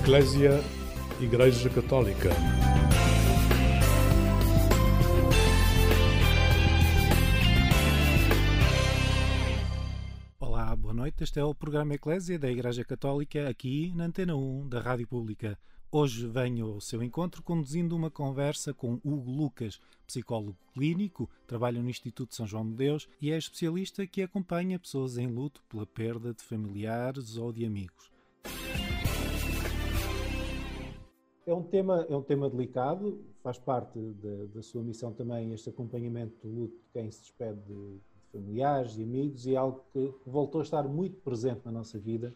Eclésia, Igreja Católica. Olá, boa noite. Este é o programa Eclésia da Igreja Católica, aqui na Antena 1 da Rádio Pública. Hoje venho ao seu encontro conduzindo uma conversa com Hugo Lucas, psicólogo clínico, trabalha no Instituto São João de Deus e é especialista que acompanha pessoas em luto pela perda de familiares ou de amigos. É um tema delicado, faz parte da sua missão também este acompanhamento do luto de quem se despede de familiares e amigos, e é algo que voltou a estar muito presente na nossa vida.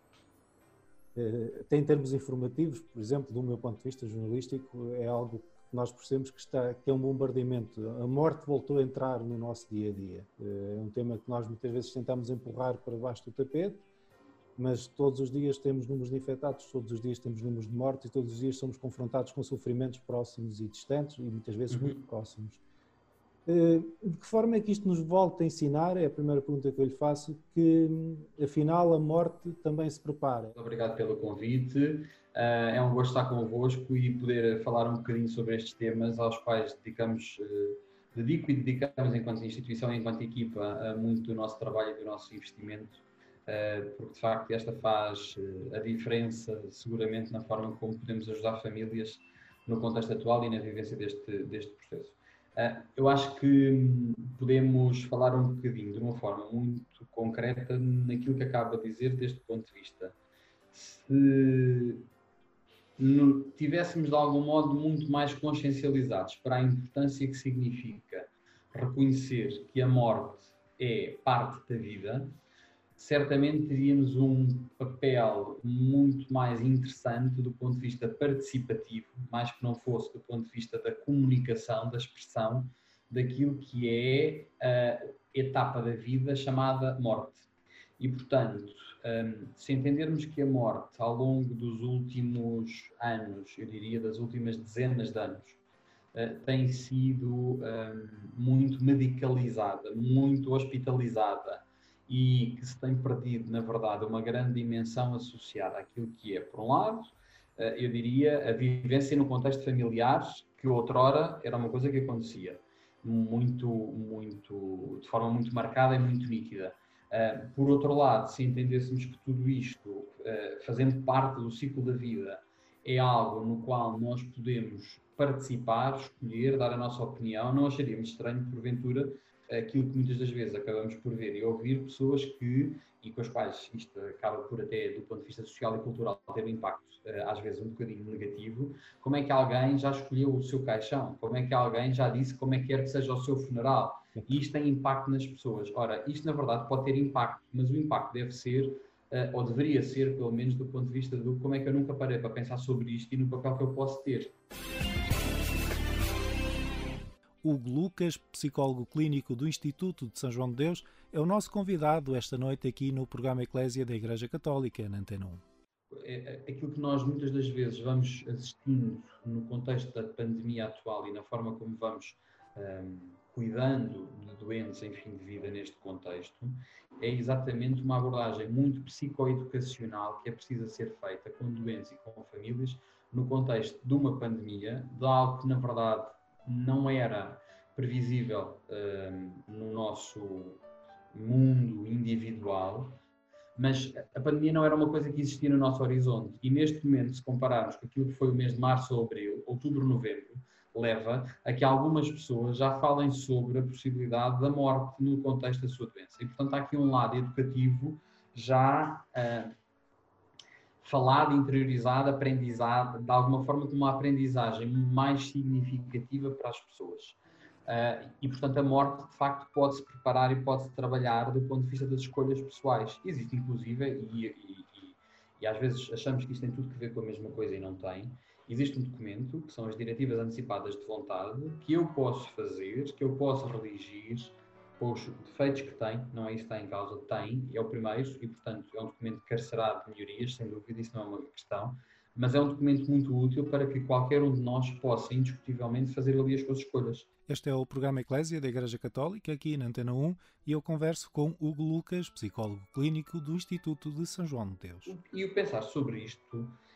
Até em termos informativos, por exemplo, do meu ponto de vista jornalístico, é algo que nós percebemos que é um bombardeamento. A morte voltou a entrar no nosso dia-a-dia. É um tema que nós muitas vezes tentamos empurrar para baixo do tapete, mas todos os dias temos números de infectados, todos os dias temos números de mortes e todos os dias somos confrontados com sofrimentos próximos e distantes e muitas vezes muito próximos. De que forma é que isto nos volta a ensinar, é a primeira pergunta que eu lhe faço, que afinal a morte também se prepara? Obrigado pelo convite, é um gosto estar convosco e poder falar um bocadinho sobre estes temas aos quais dedicamos enquanto instituição e enquanto equipa muito do nosso trabalho e do nosso investimento, porque de facto esta faz a diferença seguramente na forma como podemos ajudar famílias no contexto atual e na vivência deste processo. Eu acho que podemos falar um bocadinho, de uma forma muito concreta, naquilo que acaba de dizer deste ponto de vista. Se tivéssemos de algum modo muito mais consciencializados para a importância que significa reconhecer que a morte é parte da vida, certamente teríamos um papel muito mais interessante do ponto de vista participativo, mais que não fosse do ponto de vista da comunicação, da expressão, daquilo que é a etapa da vida chamada morte. E, portanto, se entendermos que a morte, ao longo dos últimos anos, eu diria das últimas dezenas de anos, tem sido muito medicalizada, muito hospitalizada, e que se tem perdido, na verdade, uma grande dimensão associada àquilo que é, por um lado, eu diria, a vivência no contexto familiar, que outrora era uma coisa que acontecia de forma muito marcada e muito nítida. Por outro lado, se entendêssemos que tudo isto, fazendo parte do ciclo da vida, é algo no qual nós podemos participar, escolher, dar a nossa opinião, não acharíamos estranho, porventura, aquilo que muitas das vezes acabamos por ver e ouvir pessoas e com as quais isto acaba por até, do ponto de vista social e cultural, ter um impacto às vezes um bocadinho negativo. Como é que alguém já escolheu o seu caixão? Como é que alguém já disse como é que quer que seja o seu funeral? E isto tem impacto nas pessoas. Ora, isto na verdade pode ter impacto, mas o impacto deve ser, ou deveria ser, pelo menos do ponto de vista do como é que eu nunca parei para pensar sobre isto e no papel que eu posso ter. Hugo Lucas, psicólogo clínico do Instituto de São João de Deus, é o nosso convidado esta noite aqui no programa Eclésia da Igreja Católica, na Antena 1. Aquilo que nós muitas das vezes vamos assistindo no contexto da pandemia atual e na forma como vamos cuidando de doentes em fim de vida neste contexto, é exatamente uma abordagem muito psicoeducacional que é precisa ser feita com doentes e com famílias no contexto de uma pandemia, de algo que na verdade não era previsível no nosso mundo individual, mas a pandemia não era uma coisa que existia no nosso horizonte. E neste momento, se compararmos com aquilo que foi o mês de março ou abril, outubro, novembro, leva a que algumas pessoas já falem sobre a possibilidade da morte no contexto da sua doença. E, portanto, há aqui um lado educativo já falado, interiorizado, aprendizado, de alguma forma como uma aprendizagem mais significativa para as pessoas. E, portanto, a morte, de facto, pode-se preparar e pode-se trabalhar do ponto de vista das escolhas pessoais. Existe, inclusive, e às vezes achamos que isto tem tudo a ver com a mesma coisa e não tem, existe um documento, que são as diretivas antecipadas de vontade, que eu posso fazer, que eu posso redigir, com os defeitos que tem, não é isso que está em causa, tem, é o primeiro, e portanto é um documento carcerado de melhorias, sem dúvida, isso não é uma questão, mas é um documento muito útil para que qualquer um de nós possa, indiscutivelmente, fazer ali as suas escolhas. Este é o programa Eclésia da Igreja Católica, aqui na Antena 1, e eu converso com Hugo Lucas, psicólogo clínico do Instituto de São João de Deus. E o pensar sobre isto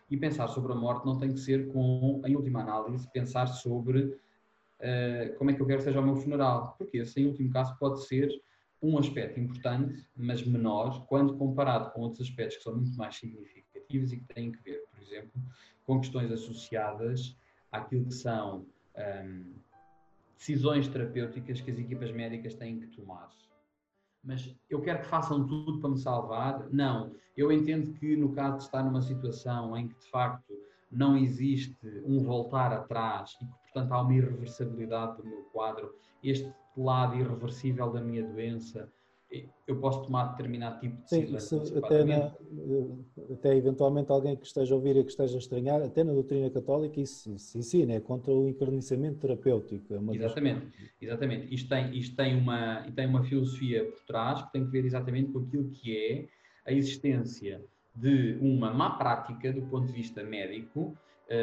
E pensar sobre a morte não tem que ser em última análise, pensar sobre como é que eu quero que seja o meu funeral. Porque esse, em último caso, pode ser um aspecto importante, mas menor, quando comparado com outros aspectos que são muito mais significativos e que têm que ver, por exemplo, com questões associadas àquilo que são decisões terapêuticas que as equipas médicas têm que tomar. Mas eu quero que façam tudo para me salvar? Não. Eu entendo que no caso de estar numa situação em que de facto não existe um voltar atrás e que portanto há uma irreversibilidade do meu quadro, este lado irreversível da minha doença, eu posso tomar determinado tipo de Sim, decisões isso antecipadamente. até eventualmente alguém que esteja a ouvir e que esteja a estranhar, até na doutrina católica isso se ensina, é contra o encarniçamento terapêutico. É uma Exatamente. Isto tem uma filosofia por trás que tem que ver exatamente com aquilo que é a existência de uma má prática do ponto de vista médico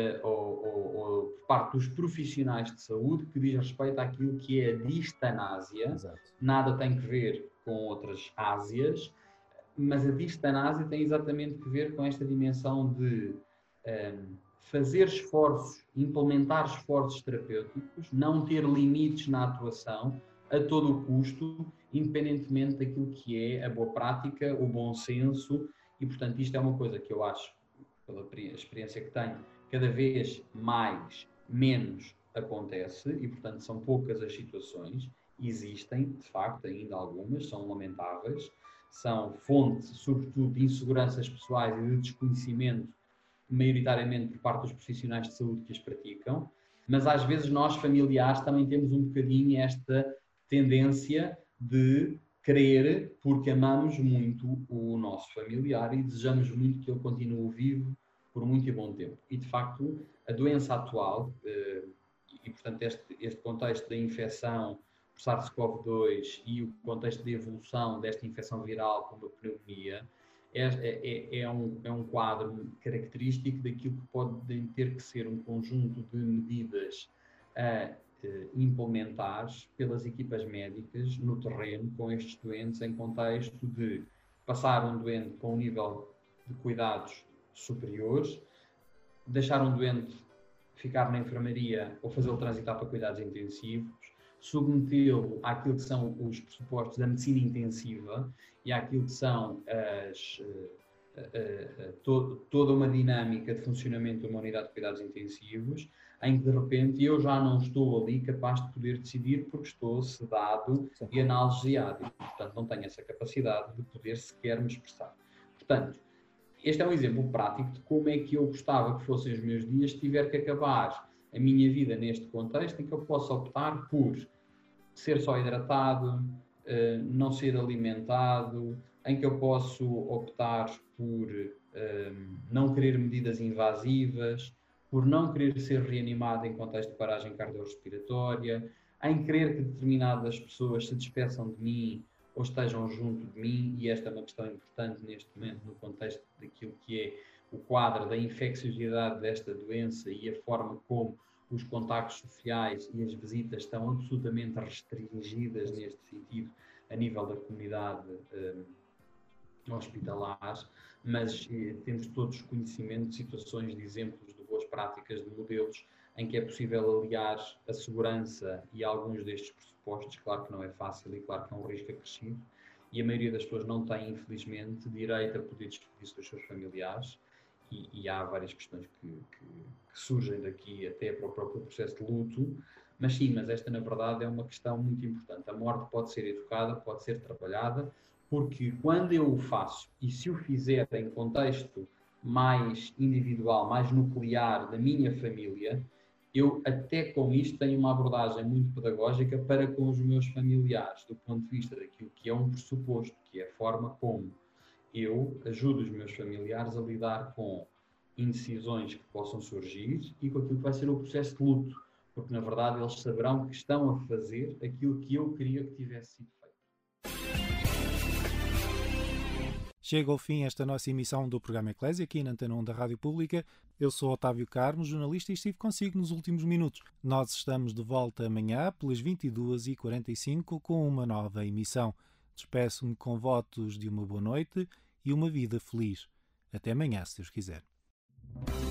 ou por parte dos profissionais de saúde que diz respeito àquilo que é a distanásia. Exato. Nada tem que ver com outras ásias, mas a distanásia tem exatamente que ver com esta dimensão de fazer esforços, implementar esforços terapêuticos, não ter limites na atuação a todo o custo, independentemente daquilo que é a boa prática, o bom senso, e portanto isto é uma coisa que eu acho, pela experiência que tenho, cada vez menos acontece, e portanto são poucas as situações, existem de facto ainda algumas, são lamentáveis, são fonte sobretudo de inseguranças pessoais e de desconhecimento maioritariamente por parte dos profissionais de saúde que as praticam, mas às vezes nós, familiares, também temos um bocadinho esta tendência de querer, porque amamos muito o nosso familiar e desejamos muito que ele continue vivo por muito e bom tempo. E, de facto, a doença atual, e portanto este contexto da infecção por SARS-CoV-2 e o contexto de evolução desta infecção viral como a pneumonia, é um quadro característico daquilo que pode ter que ser um conjunto de medidas a implementar pelas equipas médicas no terreno com estes doentes em contexto de passar um doente com um nível de cuidados superiores, deixar um doente ficar na enfermaria ou fazê-lo transitar para cuidados intensivos, submetê-lo àquilo que são os pressupostos da medicina intensiva e àquilo que são toda uma dinâmica de funcionamento de uma unidade de cuidados intensivos, em que de repente eu já não estou ali capaz de poder decidir porque estou sedado e analgesiado e, portanto, não tenho essa capacidade de poder sequer me expressar. Portanto, este é um exemplo prático de como é que eu gostava que fossem os meus dias se tiver que acabar a minha vida neste contexto em que eu posso optar por ser só hidratado, não ser alimentado, em que eu posso optar por não querer medidas invasivas, por não querer ser reanimado em contexto de paragem cardiorrespiratória, em querer que determinadas pessoas se despeçam de mim ou estejam junto de mim, e esta é uma questão importante neste momento no contexto daquilo que é o quadro da infecciosidade desta doença e a forma como os contactos sociais e as visitas estão absolutamente restringidas neste sentido a nível da comunidade hospitalar, mas temos todos conhecimento de situações, de exemplos de boas práticas, de modelos em que é possível aliar a segurança e alguns destes pressupostos. Claro que não é fácil e claro que é um risco acrescido, e a maioria das pessoas não tem, infelizmente, direito a poder despedir-se dos seus familiares, e há várias questões que surgem daqui até para o próprio processo de luto, mas sim, mas esta na verdade é uma questão muito importante. A morte pode ser educada, pode ser trabalhada, porque quando eu o faço, e se o fizer em contexto mais individual, mais nuclear da minha família, eu até com isto tenho uma abordagem muito pedagógica para com os meus familiares, do ponto de vista daquilo que é um pressuposto, que é a forma como eu ajudo os meus familiares a lidar com indecisões que possam surgir e com aquilo que vai ser o processo de luto, porque na verdade eles saberão que estão a fazer aquilo que eu queria que tivesse sido feito. Chega ao fim esta nossa emissão do programa Eclésia, aqui na Antena 1 da Rádio Pública. Eu sou Otávio Carmo, jornalista, e estive consigo nos últimos minutos. Nós estamos de volta amanhã, pelas 22h45, com uma nova emissão. Despeço-me com votos de uma boa noite e uma vida feliz. Até amanhã, se Deus quiser. Obrigado.